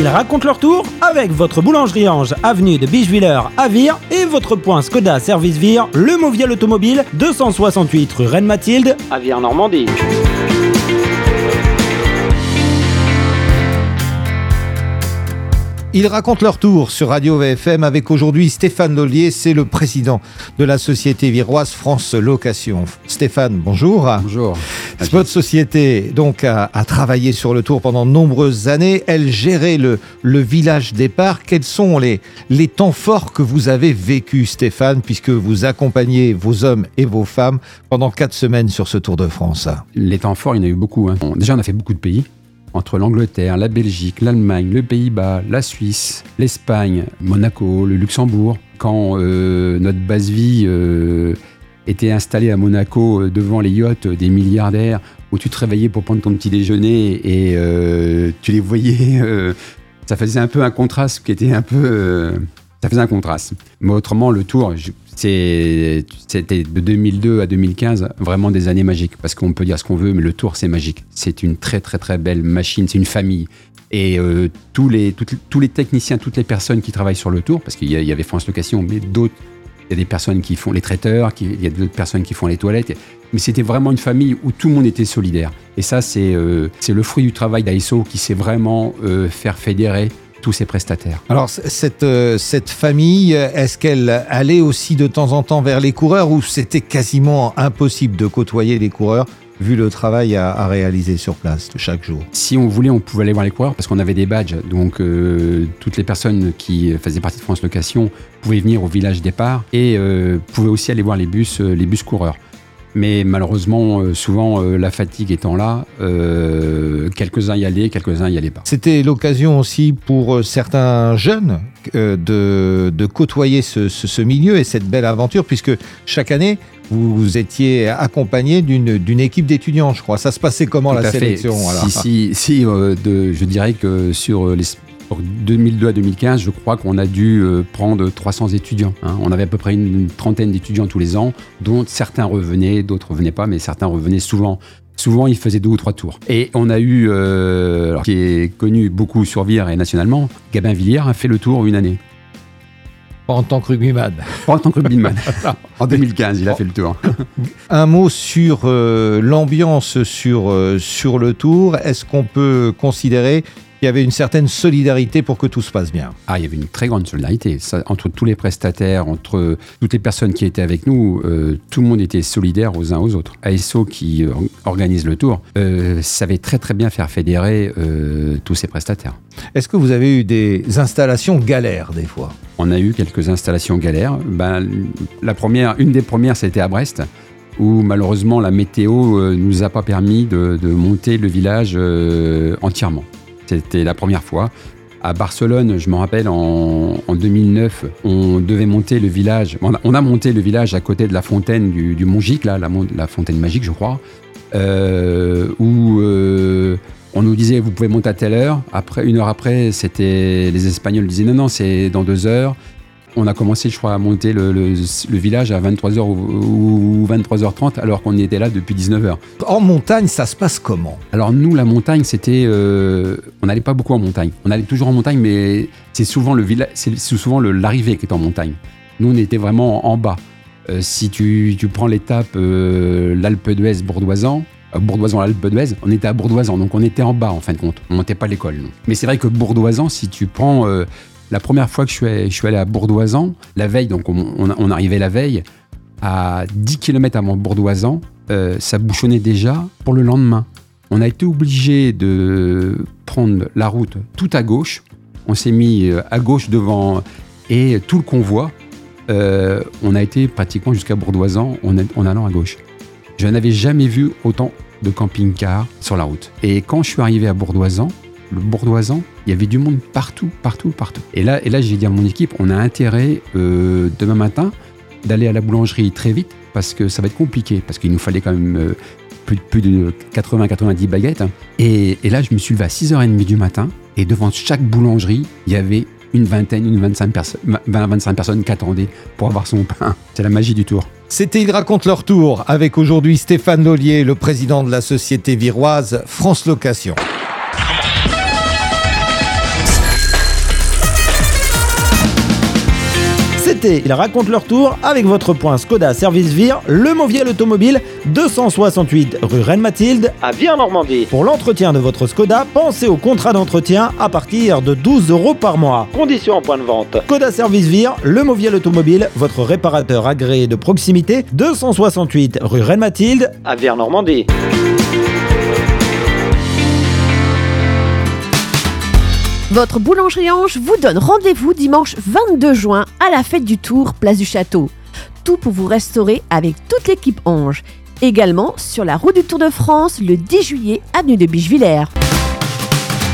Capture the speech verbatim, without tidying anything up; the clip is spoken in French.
Ils racontent leur tour avec votre boulangerie Ange, avenue de Bicheviller à Vire et votre point Skoda Service Vire, le Movial Automobile, deux cent soixante-huit rue Reine-Mathilde à Vire-Normandie. Ils racontent leur tour sur Radio V F M avec aujourd'hui Stéphane Lollier, c'est le président de la société viroise France Location. Stéphane, bonjour. Bonjour. Votre société donc a, a travaillé sur le tour pendant de nombreuses années. Elle gérait le, le village départ. Quels sont les, les temps forts que vous avez vécus, Stéphane, puisque vous accompagnez vos hommes et vos femmes pendant quatre semaines sur ce Tour de France? Les temps forts, il y en a eu beaucoup. Hein. Bon, déjà, on a fait beaucoup de pays. Entre l'Angleterre, la Belgique, l'Allemagne, le Pays-Bas, la Suisse, l'Espagne, Monaco, le Luxembourg. Quand euh, notre base vie euh, était installée à Monaco euh, devant les yachts des milliardaires, où tu te réveillais pour prendre ton petit déjeuner et euh, tu les voyais, euh, ça faisait un peu un contraste qui était un peu... Euh, ça faisait un contraste. Mais autrement, le Tour, je, c'est, c'était de deux mille deux à deux mille quinze, vraiment des années magiques. Parce qu'on peut dire ce qu'on veut, mais le Tour, c'est magique. C'est une très, très, très belle machine. C'est une famille. Et euh, tous, les, toutes, tous les techniciens, toutes les personnes qui travaillent sur le Tour, parce qu'il y, a, il y avait France Location, mais d'autres, il y a des personnes qui font les traiteurs, qui, il y a d'autres personnes qui font les toilettes. Mais c'était vraiment une famille où tout le monde était solidaire. Et ça, c'est, euh, c'est le fruit du travail d'A S O qui sait vraiment euh, faire fédérer tous ces prestataires. Alors, cette, euh, cette famille, est-ce qu'elle allait aussi de temps en temps vers les coureurs ou c'était quasiment impossible de côtoyer les coureurs vu le travail à, à réaliser sur place chaque jour? Si on voulait, on pouvait aller voir les coureurs parce qu'on avait des badges. Donc, euh, toutes les personnes qui faisaient partie de France Location pouvaient venir au village départ et euh, pouvaient aussi aller voir les bus, euh, les bus coureurs. Mais malheureusement, euh, souvent, euh, la fatigue étant là, euh, quelques-uns y allaient, quelques-uns y allaient pas. C'était l'occasion aussi pour euh, certains jeunes euh, de, de côtoyer ce, ce, ce milieu et cette belle aventure, puisque chaque année, vous, vous étiez accompagné d'une, d'une équipe d'étudiants, je crois. Ça se passait comment, Tout la sélection alors Si, si, si euh, de, je dirais que sur les... deux mille deux à deux mille quinze, je crois qu'on a dû prendre trois cents étudiants. Hein. On avait à peu près une, une trentaine d'étudiants tous les ans, dont certains revenaient, d'autres ne revenaient pas, mais certains revenaient souvent. Souvent, ils faisaient deux ou trois tours. Et on a eu, euh, alors, qui est connu beaucoup sur Vire et nationalement, Gabin Villiers a fait le tour une année. Pas en tant que rugbyman. Pas en tant que rugbyman. En deux mille quinze, il a fait le tour. Un mot sur euh, l'ambiance sur, euh, sur le tour. Est-ce qu'on peut considérer il y avait une certaine solidarité pour que tout se passe bien? Ah, il y avait une très grande solidarité. Ça, entre tous les prestataires, entre toutes les personnes qui étaient avec nous, euh, tout le monde était solidaire aux uns aux autres. A S O, qui euh, organise le tour, euh, savait très très bien faire fédérer euh, tous ces prestataires. Est-ce que vous avez eu des installations galères des fois? On a eu quelques installations galères. Ben, la première, une des premières, c'était à Brest, où malheureusement la météo ne euh, nous a pas permis de, de monter le village euh, entièrement. C'était la première fois. À Barcelone, je me rappelle, en, en deux mille neuf, on devait monter le village. On a, on a monté le village à côté de la fontaine du, du Montgic, là, la, la fontaine magique, je crois, euh, où euh, on nous disait vous pouvez monter à telle heure. Après, une heure après, c'était les Espagnols disaient non non, c'est dans deux heures. On a commencé, je crois, à monter le, le, le village à vingt-trois heures ou, ou vingt-trois heures trente, alors qu'on y était là depuis dix-neuf heures. En montagne, ça se passe comment? Alors nous, la montagne, c'était... Euh, on n'allait pas beaucoup en montagne. On allait toujours en montagne, mais c'est souvent, le villa, c'est souvent le, l'arrivée qui est en montagne. Nous, on était vraiment en bas. Euh, si tu, tu prends l'étape euh, l'Alpe d'Huez Bourdoisan, euh, Bourdoisan l'Alpe d'Huez, on était à Bourdoisan, donc on était en bas en fin de compte. On montait pas l'école. Non. Mais c'est vrai que Bourdoisan, si tu prends... Euh, La première fois que je suis allé, je suis allé à Bourdoisan, la veille, donc on, on, on arrivait la veille, à dix kilomètres avant Bourdoisan, euh, ça bouchonnait déjà pour le lendemain. On a été obligé de prendre la route tout à gauche. On s'est mis à gauche devant et tout le convoi, euh, on a été pratiquement jusqu'à Bourdoisan en, en allant à gauche. Je n'avais jamais vu autant de camping-cars sur la route. Et quand je suis arrivé à Bourdoisan, le Bourdoisan, il y avait du monde partout, partout, partout. Et là, et là j'ai dit à mon équipe, on a intérêt euh, demain matin d'aller à la boulangerie très vite parce que ça va être compliqué, parce qu'il nous fallait quand même euh, plus, plus de quatre-vingts à quatre-vingt-dix baguettes. Et, et là, je me suis levé à six heures trente du matin et devant chaque boulangerie, il y avait une vingtaine, une vingt-cinq personnes, vingt à vingt-cinq personnes qui attendaient pour avoir son pain. C'est la magie du Tour. C'était Ils racontent leur tour avec aujourd'hui Stéphane Lollier, le président de la société viroise France Location. visiter, ils racontent leur tour avec votre point Skoda Service Vire, le Mauviel Automobile, deux cent soixante-huit rue Reine-Mathilde à Vire-Normandie. Pour l'entretien de votre Skoda, pensez au contrat d'entretien à partir de douze euros par mois. Conditions en point de vente. Skoda Service Vire, le Mauviel Automobile, votre réparateur agréé de proximité, deux cent soixante-huit rue Reine-Mathilde à Vire-Normandie. Votre boulangerie Ange vous donne rendez-vous dimanche vingt-deux juin à la fête du Tour, place du Château. Tout pour vous restaurer avec toute l'équipe Ange. Également sur la route du Tour de France le dix juillet, avenue de Bichevillers.